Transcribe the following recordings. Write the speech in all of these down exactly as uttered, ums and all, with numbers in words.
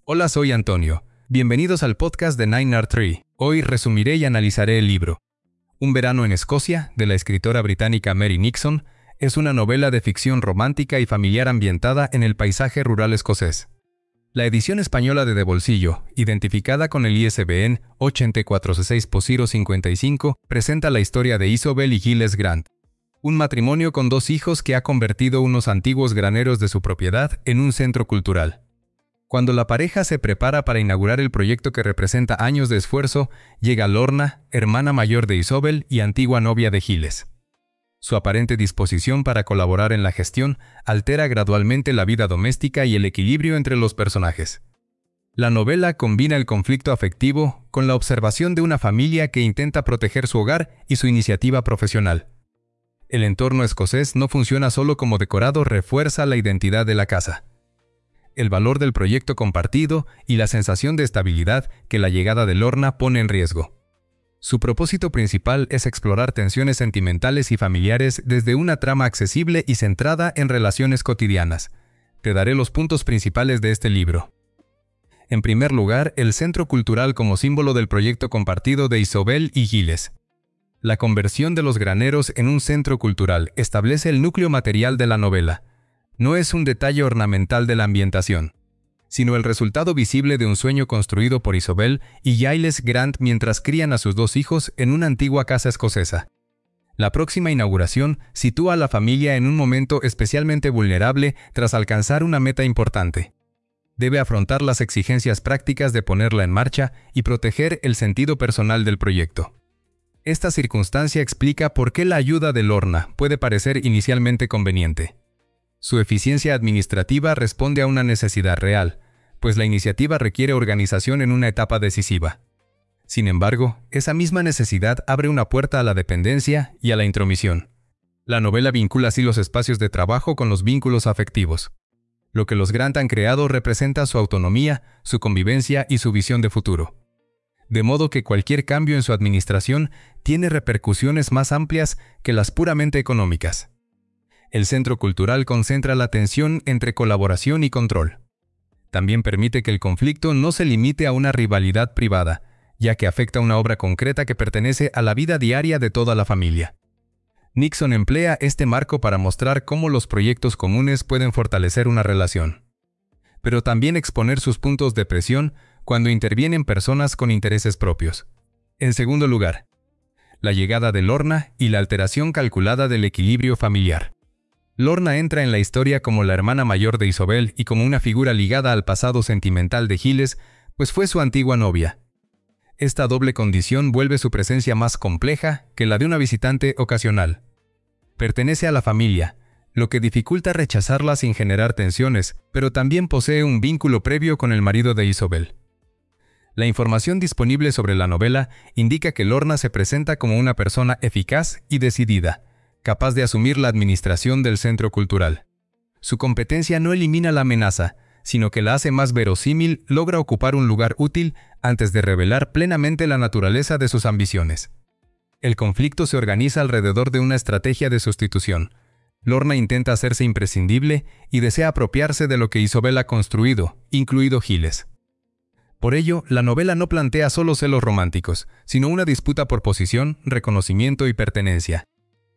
Hola, soy Antonio. Bienvenidos al podcast de Nine R Tree. Hoy resumiré y analizaré el libro. Un verano en Escocia, de la escritora británica Mary Nixon, es una novela de ficción romántica y familiar ambientada en el paisaje rural escocés. La edición española de De Bolsillo, identificada con el I S B N ocho cuatro seis cero cinco cinco, presenta la historia de Isobel y Giles Grant, un matrimonio con dos hijos que ha convertido unos antiguos graneros de su propiedad en un centro cultural. Cuando la pareja se prepara para inaugurar el proyecto que representa años de esfuerzo, llega Lorna, hermana mayor de Isobel y antigua novia de Giles. Su aparente disposición para colaborar en la gestión altera gradualmente la vida doméstica y el equilibrio entre los personajes. La novela combina el conflicto afectivo con la observación de una familia que intenta proteger su hogar y su iniciativa profesional. El entorno escocés no funciona solo como decorado, refuerza la identidad de la casa, el valor del proyecto compartido y la sensación de estabilidad que la llegada de Lorna pone en riesgo. Su propósito principal es explorar tensiones sentimentales y familiares desde una trama accesible y centrada en relaciones cotidianas. Te daré los puntos principales de este libro. En primer lugar, el centro cultural como símbolo del proyecto compartido de Isobel y Giles. La conversión de los graneros en un centro cultural establece el núcleo material de la novela. No es un detalle ornamental de la ambientación, sino el resultado visible de un sueño construido por Isobel y Giles Grant mientras crían a sus dos hijos en una antigua casa escocesa. La próxima inauguración sitúa a la familia en un momento especialmente vulnerable tras alcanzar una meta importante. Debe afrontar las exigencias prácticas de ponerla en marcha y proteger el sentido personal del proyecto. Esta circunstancia explica por qué la ayuda de Lorna puede parecer inicialmente conveniente. Su eficiencia administrativa responde a una necesidad real, pues la iniciativa requiere organización en una etapa decisiva. Sin embargo, esa misma necesidad abre una puerta a la dependencia y a la intromisión. La novela vincula así los espacios de trabajo con los vínculos afectivos. Lo que los Grant han creado representa su autonomía, su convivencia y su visión de futuro. De modo que cualquier cambio en su administración tiene repercusiones más amplias que las puramente económicas. El centro cultural concentra la atención entre colaboración y control. También permite que el conflicto no se limite a una rivalidad privada, ya que afecta una obra concreta que pertenece a la vida diaria de toda la familia. Nixon emplea este marco para mostrar cómo los proyectos comunes pueden fortalecer una relación, pero también exponer sus puntos de presión cuando intervienen personas con intereses propios. En segundo lugar, la llegada de Lorna y la alteración calculada del equilibrio familiar. Lorna entra en la historia como la hermana mayor de Isobel y como una figura ligada al pasado sentimental de Giles, pues fue su antigua novia. Esta doble condición vuelve su presencia más compleja que la de una visitante ocasional. Pertenece a la familia, lo que dificulta rechazarla sin generar tensiones, pero también posee un vínculo previo con el marido de Isobel. La información disponible sobre la novela indica que Lorna se presenta como una persona eficaz y decidida, capaz de asumir la administración del centro cultural. Su competencia no elimina la amenaza, sino que la hace más verosímil, logra ocupar un lugar útil antes de revelar plenamente la naturaleza de sus ambiciones. El conflicto se organiza alrededor de una estrategia de sustitución. Lorna intenta hacerse imprescindible y desea apropiarse de lo que Isobel ha construido, incluido Giles. Por ello, la novela no plantea solo celos románticos, sino una disputa por posición, reconocimiento y pertenencia.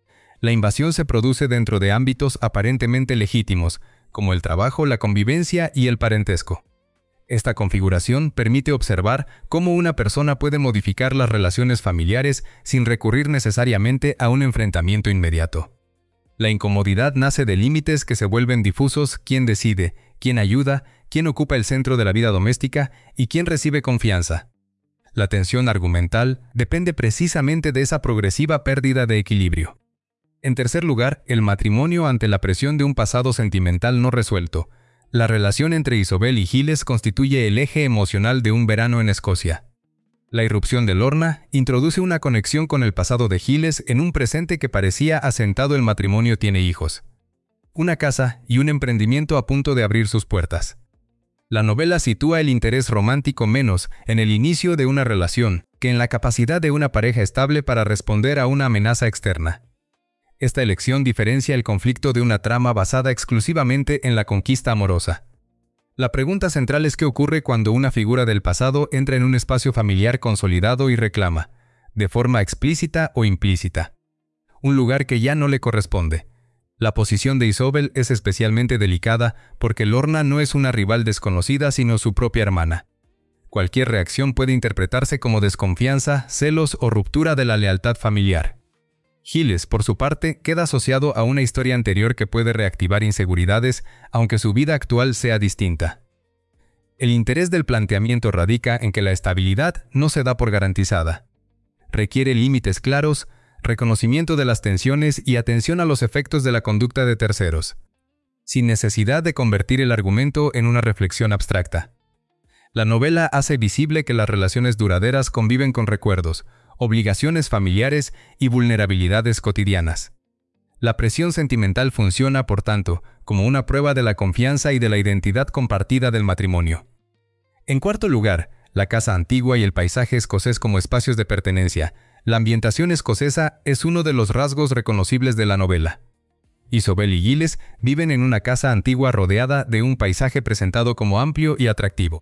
La invasión se produce dentro de ámbitos aparentemente legítimos, como el trabajo, la convivencia y el parentesco. Esta configuración permite observar cómo una persona puede modificar las relaciones familiares sin recurrir necesariamente a un enfrentamiento inmediato. La incomodidad nace de límites que se vuelven difusos: quién decide, quién ayuda, quién ocupa el centro de la vida doméstica y quién recibe confianza. La tensión argumental depende precisamente de esa progresiva pérdida de equilibrio. En tercer lugar, el matrimonio ante la presión de un pasado sentimental no resuelto. La relación entre Isobel y Giles constituye el eje emocional de un verano en Escocia. La irrupción de Lorna introduce una conexión con el pasado de Giles en un presente que parecía asentado. El matrimonio tiene hijos, una casa y un emprendimiento a punto de abrir sus puertas. La novela sitúa el interés romántico menos en el inicio de una relación que en la capacidad de una pareja estable para responder a una amenaza externa. Esta elección diferencia el conflicto de una trama basada exclusivamente en la conquista amorosa. La pregunta central es qué ocurre cuando una figura del pasado entra en un espacio familiar consolidado y reclama, de forma explícita o implícita, un lugar que ya no le corresponde. La posición de Isobel es especialmente delicada porque Lorna no es una rival desconocida sino su propia hermana. Cualquier reacción puede interpretarse como desconfianza, celos o ruptura de la lealtad familiar. Giles, por su parte, queda asociado a una historia anterior que puede reactivar inseguridades, aunque su vida actual sea distinta. El interés del planteamiento radica en que la estabilidad no se da por garantizada. Requiere límites claros, reconocimiento de las tensiones y atención a los efectos de la conducta de terceros, sin necesidad de convertir el argumento en una reflexión abstracta. La novela hace visible que las relaciones duraderas conviven con recuerdos, obligaciones familiares y vulnerabilidades cotidianas. La presión sentimental funciona, por tanto, como una prueba de la confianza y de la identidad compartida del matrimonio. En cuarto lugar, la casa antigua y el paisaje escocés como espacios de pertenencia. La ambientación escocesa es uno de los rasgos reconocibles de la novela. Isobel y Giles viven en una casa antigua rodeada de un paisaje presentado como amplio y atractivo.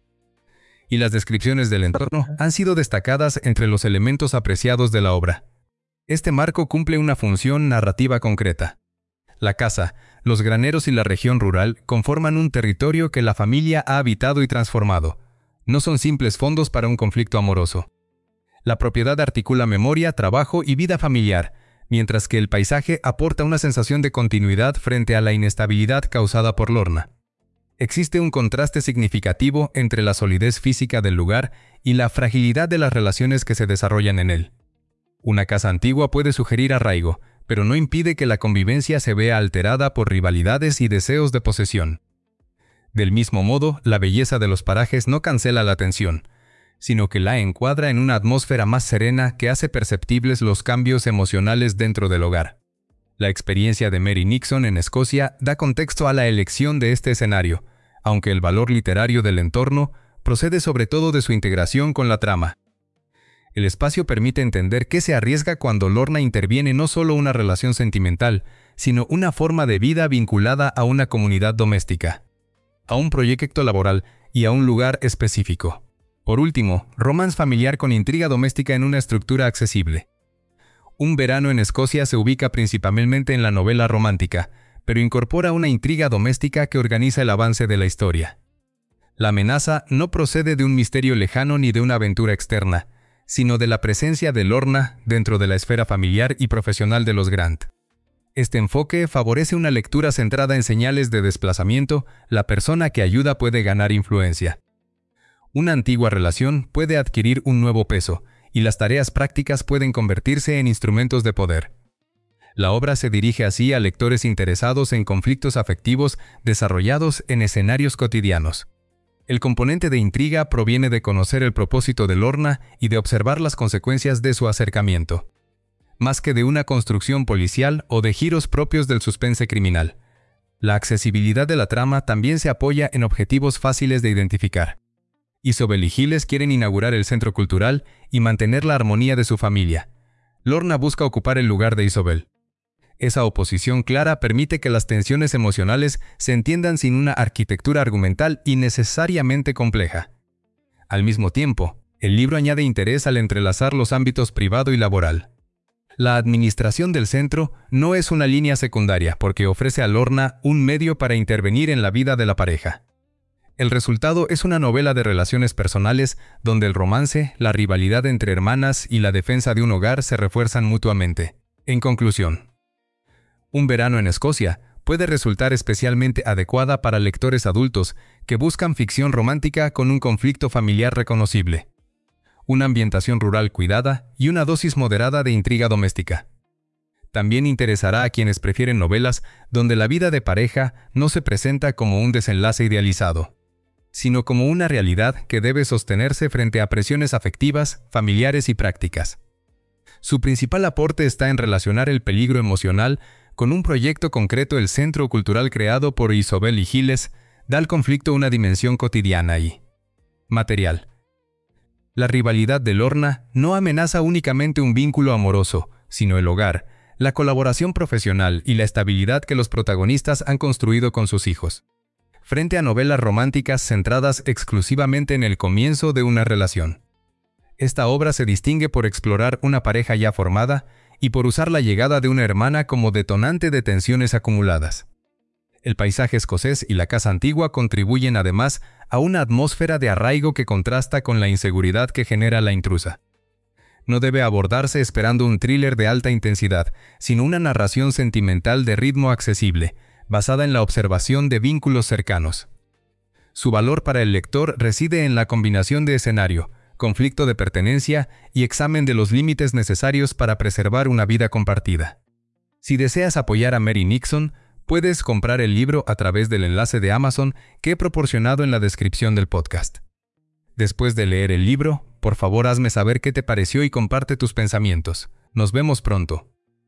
Y las descripciones del entorno han sido destacadas entre los elementos apreciados de la obra. Este marco cumple una función narrativa concreta. La casa, los graneros y la región rural conforman un territorio que la familia ha habitado y transformado. No son simples fondos para un conflicto amoroso. La propiedad articula memoria, trabajo y vida familiar, mientras que el paisaje aporta una sensación de continuidad frente a la inestabilidad causada por Lorna. Existe un contraste significativo entre la solidez física del lugar y la fragilidad de las relaciones que se desarrollan en él. Una casa antigua puede sugerir arraigo, pero no impide que la convivencia se vea alterada por rivalidades y deseos de posesión. Del mismo modo, la belleza de los parajes no cancela la tensión, sino que la encuadra en una atmósfera más serena que hace perceptibles los cambios emocionales dentro del hogar. La experiencia de Mary Nixon en Escocia da contexto a la elección de este escenario, aunque el valor literario del entorno procede sobre todo de su integración con la trama. El espacio permite entender qué se arriesga cuando Lorna interviene no solo una relación sentimental, sino una forma de vida vinculada a una comunidad doméstica, a un proyecto laboral y a un lugar específico. Por último, romance familiar con intriga doméstica en una estructura accesible. Un verano en Escocia se ubica principalmente en la novela romántica, pero incorpora una intriga doméstica que organiza el avance de la historia. La amenaza no procede de un misterio lejano ni de una aventura externa, sino de la presencia de Lorna dentro de la esfera familiar y profesional de los Grant. Este enfoque favorece una lectura centrada en señales de desplazamiento. La persona que ayuda puede ganar influencia. Una antigua relación puede adquirir un nuevo peso, y las tareas prácticas pueden convertirse en instrumentos de poder. La obra se dirige así a lectores interesados en conflictos afectivos desarrollados en escenarios cotidianos. El componente de intriga proviene de conocer el propósito de Lorna y de observar las consecuencias de su acercamiento, más que de una construcción policial o de giros propios del suspense criminal. La accesibilidad de la trama también se apoya en objetivos fáciles de identificar. Isobel y Giles quieren inaugurar el centro cultural y mantener la armonía de su familia. Lorna busca ocupar el lugar de Isobel. Esa oposición clara permite que las tensiones emocionales se entiendan sin una arquitectura argumental innecesariamente compleja. Al mismo tiempo, el libro añade interés al entrelazar los ámbitos privado y laboral. La administración del centro no es una línea secundaria porque ofrece a Lorna un medio para intervenir en la vida de la pareja. El resultado es una novela de relaciones personales donde el romance, la rivalidad entre hermanas y la defensa de un hogar se refuerzan mutuamente. En conclusión, Un verano en Escocia puede resultar especialmente adecuada para lectores adultos que buscan ficción romántica con un conflicto familiar reconocible, una ambientación rural cuidada y una dosis moderada de intriga doméstica. También interesará a quienes prefieren novelas donde la vida de pareja no se presenta como un desenlace idealizado, sino como una realidad que debe sostenerse frente a presiones afectivas, familiares y prácticas. Su principal aporte está en relacionar el peligro emocional con un proyecto concreto. El centro cultural creado por Isobel y Giles da al conflicto una dimensión cotidiana y material. La rivalidad de Lorna no amenaza únicamente un vínculo amoroso, sino el hogar, la colaboración profesional y la estabilidad que los protagonistas han construido con sus hijos. frente a novelas románticas centradas exclusivamente en el comienzo de una relación. Esta obra se distingue por explorar una pareja ya formada y por usar la llegada de una hermana como detonante de tensiones acumuladas. El paisaje escocés y la casa antigua contribuyen además a una atmósfera de arraigo que contrasta con la inseguridad que genera la intrusa. No debe abordarse esperando un thriller de alta intensidad, sino una narración sentimental de ritmo accesible, basada en la observación de vínculos cercanos. Su valor para el lector reside en la combinación de escenario, conflicto de pertenencia y examen de los límites necesarios para preservar una vida compartida. Si deseas apoyar a Mary Nixon, puedes comprar el libro a través del enlace de Amazon que he proporcionado en la descripción del podcast. Después de leer el libro, por favor hazme saber qué te pareció y comparte tus pensamientos. Nos vemos pronto.